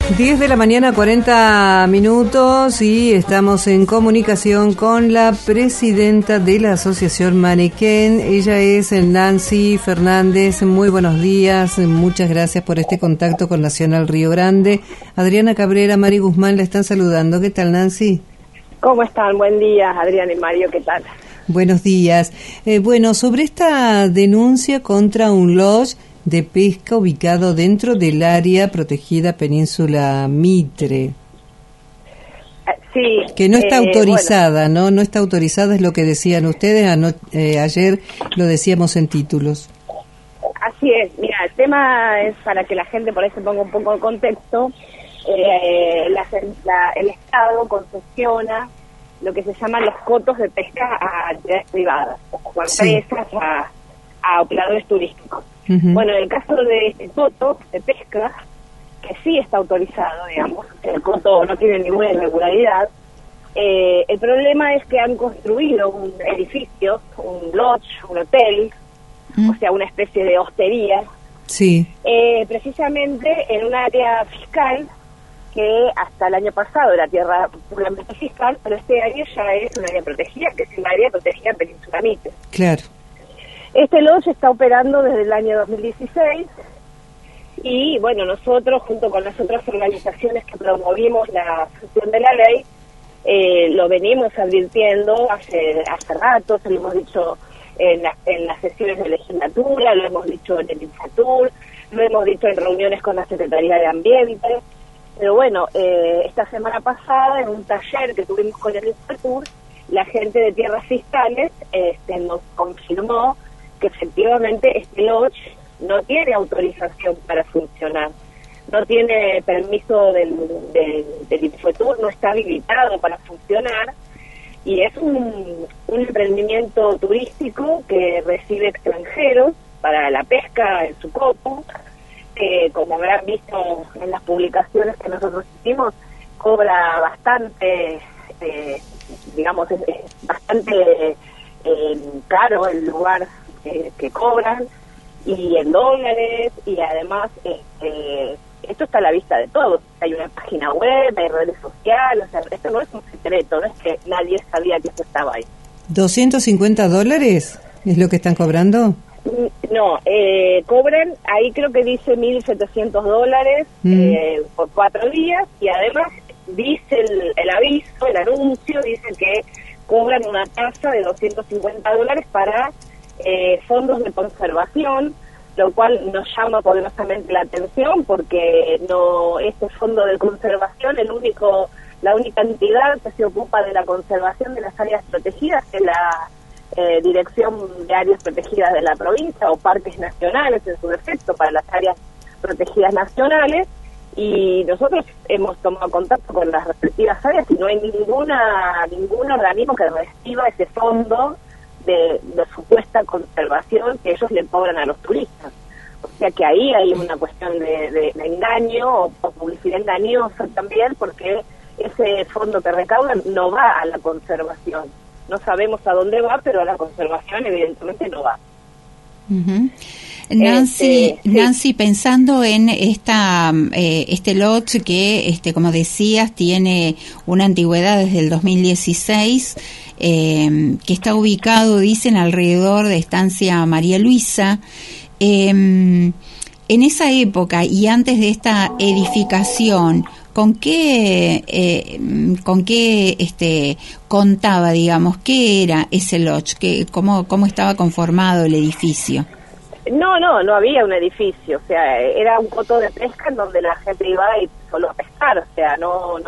10 de la mañana, 40 minutos, y estamos en comunicación con la presidenta de la Asociación Maniquén. Ella es Nancy Fernández. Muy buenos días, muchas gracias por este contacto con Nacional Río Grande. Adriana Cabrera, Mari Guzmán la están saludando. ¿Qué tal, Nancy? ¿Cómo están? Buen día, Adriana y Mario, ¿qué tal? Buenos días. Bueno, sobre esta denuncia contra un lodge de pesca ubicado dentro del área protegida Península Mitre. Sí. Que no está autorizada, bueno. No está autorizada, es lo que decían ustedes. Ayer lo decíamos en títulos. Así es. Mira, el tema es para que la gente por ahí se ponga un poco en contexto. El Estado concesiona lo que se llaman los cotos de pesca a entidades privadas, o a empresas, a operadores turísticos. Uh-huh. Bueno, en el caso de este coto de pesca, que sí está autorizado, digamos, el coto no tiene ninguna irregularidad, el problema es que han construido un edificio, un lodge, un hotel, o sea, una especie de hostería, precisamente en un área fiscal que hasta el año pasado era tierra puramente fiscal, pero este año ya es un área protegida, que es el área protegida Península Mitre. Claro. Este lodge está operando desde el año 2016 y, bueno, nosotros, junto con las otras organizaciones que promovimos la función de la ley, lo venimos advirtiendo hace rato, se lo hemos dicho en las sesiones de legislatura, lo hemos dicho en el Infatur, lo hemos dicho en reuniones con la Secretaría de Ambiente. Pero bueno, esta semana pasada, en un taller que tuvimos con el Infatur, la gente de tierras fiscales nos confirmó que efectivamente este lodge no tiene autorización para funcionar, no tiene permiso del Infatur, no está habilitado para funcionar, y es un emprendimiento turístico que recibe extranjeros para la pesca en su coto. Como habrán visto en las publicaciones que nosotros hicimos, cobra bastante, digamos, es bastante caro el lugar que cobran, y en dólares, y además esto está a la vista de todos. Hay una página web, hay redes sociales, o sea, esto no es un secreto, no es que nadie sabía que esto estaba ahí. ¿$250 es lo que están cobrando? No, cobran, ahí creo que dice $1.700 por 4 días, y además dice el aviso, el anuncio, dice que cobran una tasa de $250 para fondos de conservación, lo cual nos llama poderosamente la atención, porque no, este fondo de conservación, la única entidad que se ocupa de la conservación de las áreas protegidas es la Dirección de Áreas Protegidas de la provincia, o parques nacionales en su defecto para las áreas protegidas nacionales, y nosotros hemos tomado contacto con las respectivas áreas y no hay ningún organismo que reciba ese fondo de supuesta conservación que ellos le cobran a los turistas. O sea que ahí hay una cuestión de engaño o publicidad engañosa también, porque ese fondo que recaudan no va a la conservación. No sabemos a dónde va, pero a la conservación evidentemente no va. Uh-huh. Nancy, pensando en este lodge que, como decías, tiene una antigüedad desde el 2016, que está ubicado, dicen, alrededor de Estancia María Luisa. En esa época y antes de esta edificación, ¿con qué contaba, digamos? ¿Qué era ese lodge? ¿Cómo estaba conformado el edificio? No había un edificio, o sea, era un coto de pesca en donde la gente iba a ir solo a pescar, o sea, no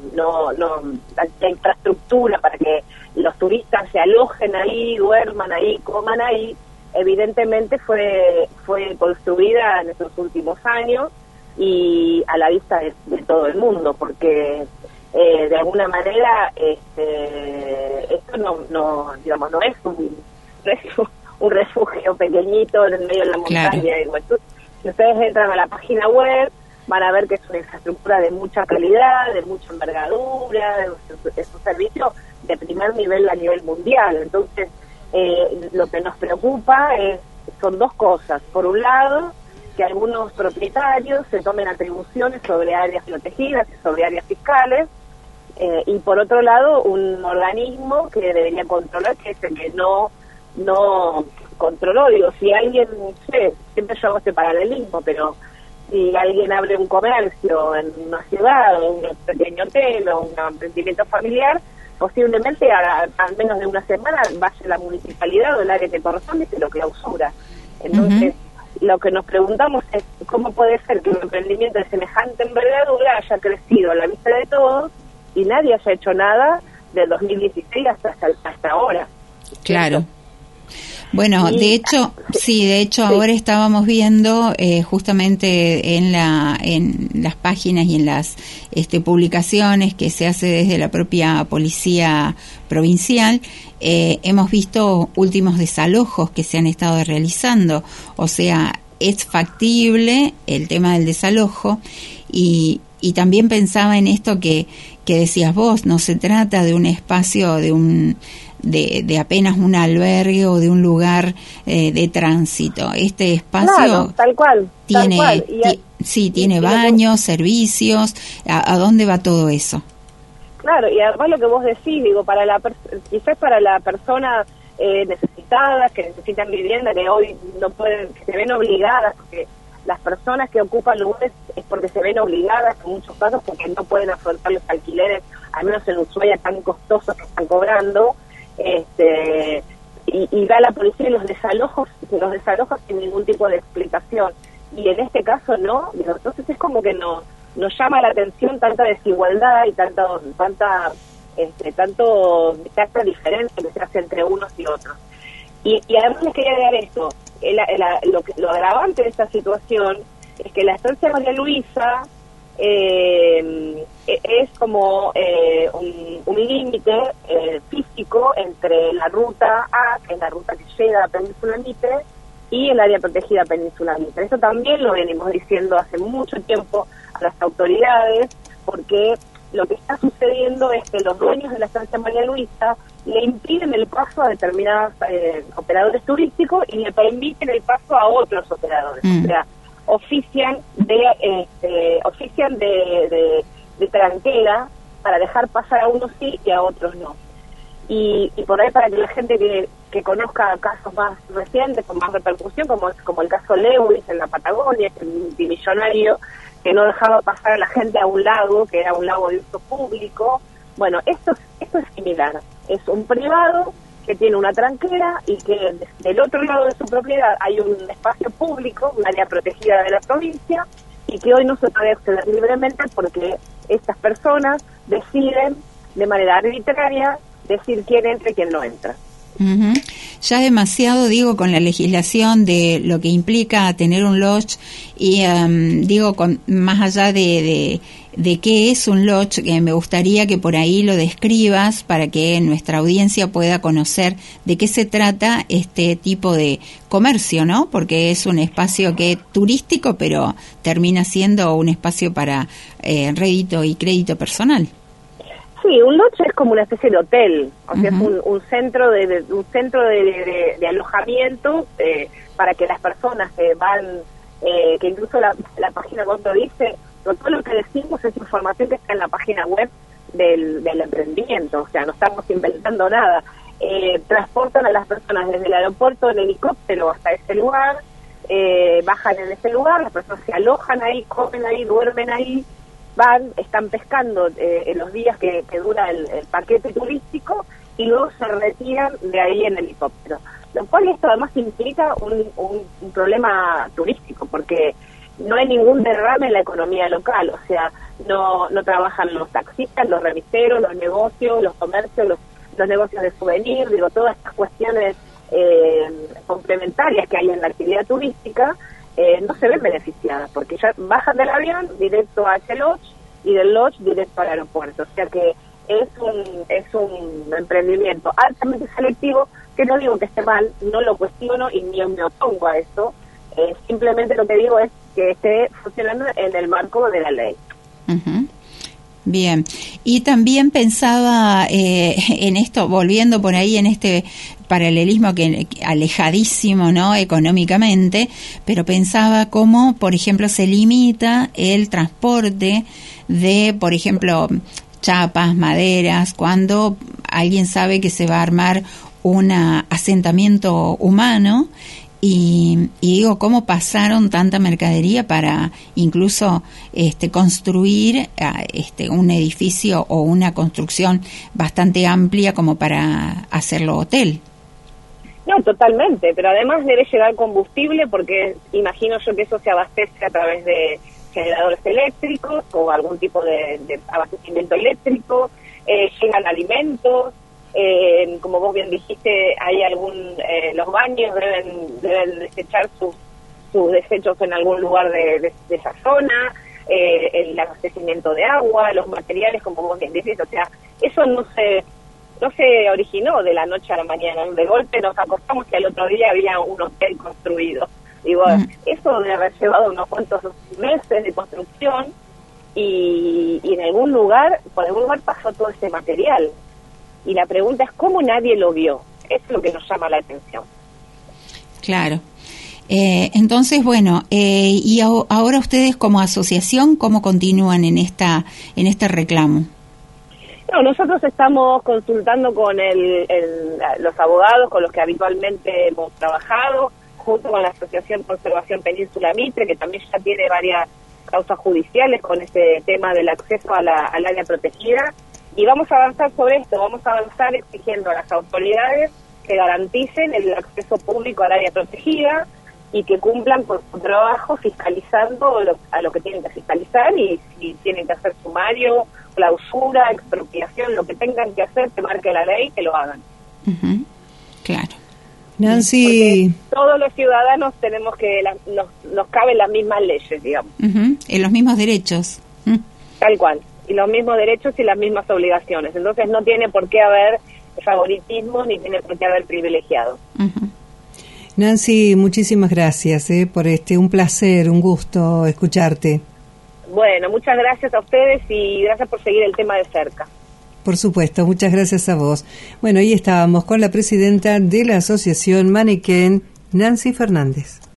la infraestructura para que los turistas se alojen ahí, duerman ahí, coman ahí, evidentemente fue construida en estos últimos años y a la vista de todo el mundo, porque de alguna manera esto no es un refugio pequeñito en el medio de la montaña. Claro. Si ustedes entran a la página web, van a ver que es una infraestructura de mucha calidad, de mucha envergadura, es un servicio de primer nivel a nivel mundial. Entonces, lo que nos preocupa son dos cosas. Por un lado, que algunos propietarios se tomen atribuciones sobre áreas protegidas y sobre áreas fiscales, y por otro lado un organismo que debería controlar, que es el que no controló. Digo, si alguien, siempre yo hago este paralelismo, pero si alguien abre un comercio en una ciudad, o un pequeño hotel, o un emprendimiento familiar, posiblemente al menos de una semana vaya la municipalidad o el área que corresponde y se lo clausura. Entonces, lo que nos preguntamos es cómo puede ser que un emprendimiento de semejante envergadura haya crecido a la vista de todos y nadie haya hecho nada del 2016 hasta ahora. Claro. Bueno, de hecho ahora estábamos viendo justamente en las páginas y en las publicaciones que se hace desde la propia policía provincial, hemos visto últimos desalojos que se han estado realizando, o sea, es factible el tema del desalojo y también pensaba en esto que decías vos, no se trata de un espacio de apenas un albergue o de un lugar de tránsito. Este espacio, claro, tal cual, tiene tiene baños, servicios. ¿A dónde va todo eso? Claro, y además lo que vos decís, digo, quizás para la persona necesitada, que necesitan vivienda, que hoy no pueden, que se ven obligadas, porque las personas que ocupan lugares es porque se ven obligadas en muchos casos, porque no pueden afrontar los alquileres, al menos en Ushuaia, tan costosos que están cobrando. Y va la policía y los desalojos sin ningún tipo de explicación, y en este caso no. Entonces es como que nos llama la atención tanta desigualdad y tanta diferencia que se hace entre unos y otros. Y además les quería agregar esto, lo agravante de esta situación es que la estancia María Luisa es como un límite físico entre la ruta A, que es la ruta que llega a Península Mitre, y el área protegida Península Mitre. Eso también lo venimos diciendo hace mucho tiempo a las autoridades, porque lo que está sucediendo es que los dueños de la estancia María Luisa le impiden el paso a determinados operadores turísticos y le permiten el paso a otros operadores. O sea, ofician de tranquera para dejar pasar a unos sí y a otros no. Y por ahí, para que la gente que conozca casos más recientes, con más repercusión, como el caso Lewis en la Patagonia, que es el multimillonario que no dejaba pasar a la gente a un lago, que era un lago de uso público. Bueno, esto es similar. Es un privado que tiene una tranquera y que del otro lado de su propiedad hay un espacio público, un área protegida de la provincia, y que hoy no se puede acceder libremente porque estas personas deciden de manera arbitraria decir quién entra y quién no entra. Ya demasiado, digo, con la legislación de lo que implica tener un lodge y más allá de qué es un lodge, me gustaría que por ahí lo describas para que nuestra audiencia pueda conocer de qué se trata este tipo de comercio, ¿no? Porque es un espacio que es turístico, pero termina siendo un espacio para rédito y crédito personal. Sí, un lodge es como una especie de hotel, o sea, es un centro de alojamiento para que las personas que van, que incluso la página web lo dice, todo lo que decimos es información que está en la página web del emprendimiento, o sea, no estamos inventando nada. Transportan a las personas desde el aeropuerto en helicóptero hasta ese lugar, bajan en ese lugar, las personas se alojan ahí, comen ahí, duermen ahí, están pescando en los días que dura el paquete turístico y luego se retiran de ahí en helicóptero. Lo cual esto además implica un problema turístico, porque no hay ningún derrame en la economía local, o sea, no trabajan los taxistas, los remiseros, los negocios, los comercios, los negocios de souvenir, digo, todas estas cuestiones complementarias que hay en la actividad turística, no se ven beneficiadas, porque ya bajan del avión directo a ese lodge y del lodge directo al aeropuerto. O sea que es un emprendimiento altamente selectivo, que no digo que esté mal, no lo cuestiono y ni me opongo a eso, simplemente lo que digo es que esté funcionando en el marco de la ley. Bien, y también pensaba en esto, volviendo por ahí en este paralelismo que alejadísimo, ¿no?, económicamente, pero pensaba cómo, por ejemplo, se limita el transporte de, por ejemplo, chapas, maderas, cuando alguien sabe que se va a armar un asentamiento humano. Y digo, ¿cómo pasaron tanta mercadería para incluso construir un edificio o una construcción bastante amplia como para hacerlo hotel? No, totalmente, pero además debe llegar combustible porque imagino yo que eso se abastece a través de generadores eléctricos o algún tipo de abastecimiento eléctrico, llegan alimentos. Como vos bien dijiste, hay los baños deben desechar sus desechos en algún lugar de esa zona, el abastecimiento de agua, los materiales, como vos bien dijiste, o sea, eso no se originó de la noche a la mañana, de golpe nos acostamos y al otro día había un hotel construido. Digo, eso debe haber llevado unos cuantos meses de construcción y por algún lugar pasó todo ese material. Y la pregunta es cómo nadie lo vio. Eso es lo que nos llama la atención. Claro. Entonces, bueno, y ahora ustedes como asociación, ¿cómo continúan en este reclamo? No, nosotros estamos consultando con los abogados con los que habitualmente hemos trabajado, junto con la Asociación Conservación Península Mitre, que también ya tiene varias causas judiciales con este tema del acceso al área protegida. Y vamos a avanzar sobre esto, vamos a avanzar exigiendo a las autoridades que garanticen el acceso público al área protegida y que cumplan con su trabajo fiscalizando a lo que tienen que fiscalizar y si tienen que hacer sumario, clausura, expropiación, lo que tengan que hacer, que marque la ley, que lo hagan. Uh-huh. Claro. Nancy. Porque todos los ciudadanos tenemos que, nos caben las mismas leyes, digamos. Uh-huh. En los mismos derechos. Tal cual. Y los mismos derechos y las mismas obligaciones. Entonces no tiene por qué haber favoritismo ni tiene por qué haber privilegiados. Uh-huh. Nancy, muchísimas gracias por un placer, un gusto escucharte. Bueno, muchas gracias a ustedes y gracias por seguir el tema de cerca. Por supuesto, muchas gracias a vos. Bueno, ahí estábamos con la presidenta de la Asociación Manequén, Nancy Fernández.